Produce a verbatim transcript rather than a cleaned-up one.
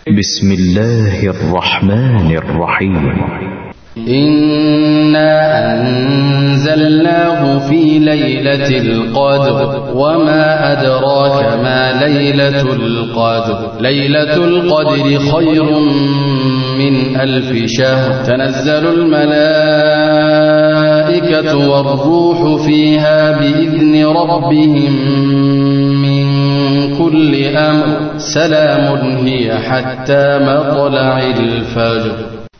بسم الله الرحمن الرحيم. إنا أنزلناه في ليلة القدر وما أدراك ما ليلة القدر ليلة القدر خير من ألف شهر تنزل الملائكة والروح فيها بإذن ربهم من كل أمر سلام هي حتى مطلع الفجر.